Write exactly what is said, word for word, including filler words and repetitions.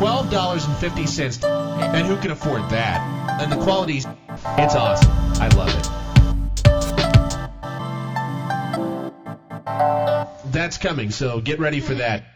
twelve dollars and fifty cents. And who can afford that? And the quality's, it's awesome. I love it. That's coming, so get ready for that.